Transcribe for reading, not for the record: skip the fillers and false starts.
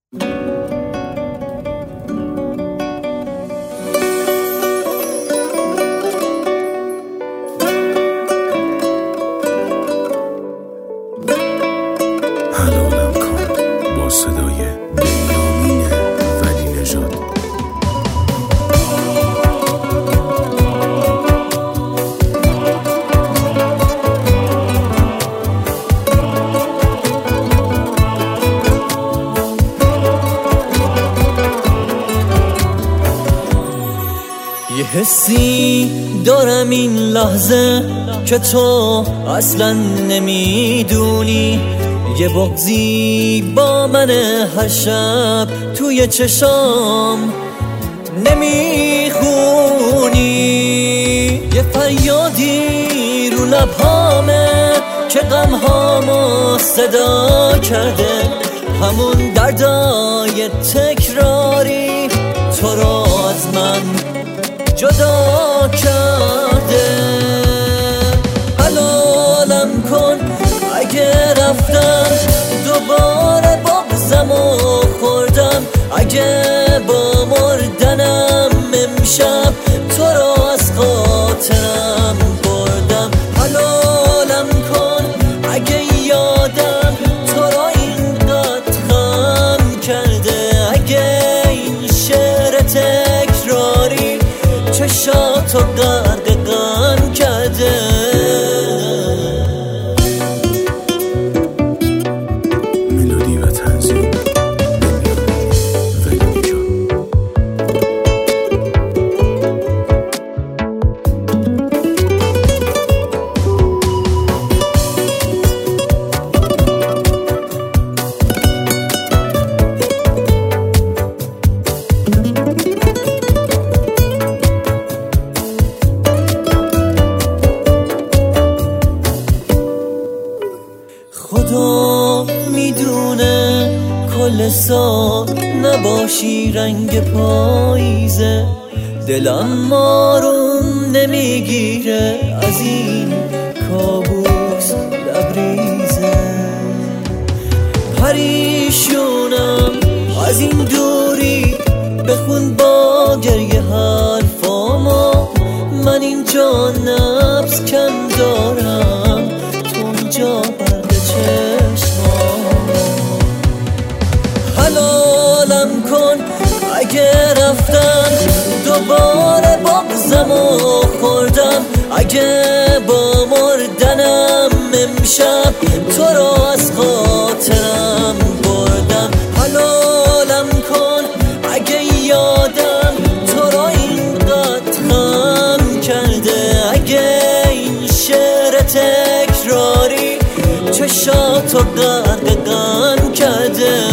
حلالم کن با صدای بنیامین ولی نژاد. یه حسی دارم این لحظه که تو اصلا نمیدونی، یه بغضی با من هر شب توی چشام نمیخونی، یه فریادی رو لبهامه که غمهامو صدا کرده، همون دردای تکراری تو رو از من جدا کرده. حلالم کن اگه رفتم دوباره بغضمو خوردم، اگه با مردنم امشب تو رو از خاطرم بردم. حلالم کن اگه یادم تو رو اینقدر غم کرده، اگه این شعر تکراری چشاتو غرق غم کرده. ملودی و تنظیم ولی نژاد. خدا میدونه کل سال نباشی رنگ پاییزه، دلم آروم نمیگیره از این کابوس لبریزه، پریشونم از این دوری، بخون با گریه حرفامو، من اینجا نبض کم دارم تو اونجا برق چشمام. حلالم کن اگه رفتم دوباره بغضمو خوردم، اگه با مردنم امشب تو رو از خاطرم بردم. حلالم کن اگه یادم تو رو اینقدر غم کرده، اگه این شعر تکراری چشاتو غرق غم کرده.